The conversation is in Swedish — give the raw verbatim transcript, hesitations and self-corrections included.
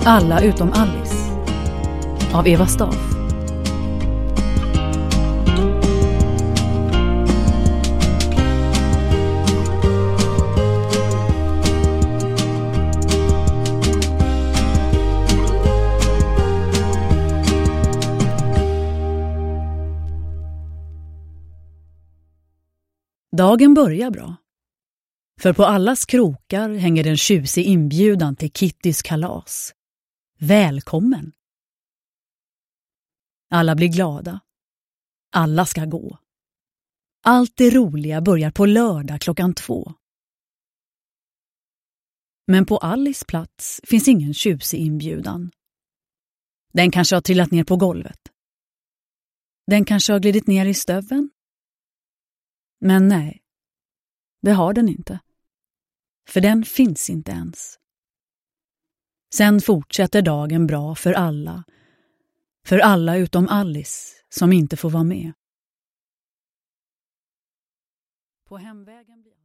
Alla utom Alice av Eva Staff. Dagen börjar bra. För på allas krokar hänger en tjusig inbjudan till Kittys kalas. Välkommen! Alla blir glada. Alla ska gå. Allt det roliga börjar på lördag klockan två. Men på Alice plats finns ingen tjusig inbjudan. Den kanske har trillat ner på golvet. Den kanske har glidit ner i stöven. Men nej, det har den inte. För den finns inte ens. Sen fortsätter dagen bra för alla. För alla utom Alice som inte får vara med. På hemvägen blir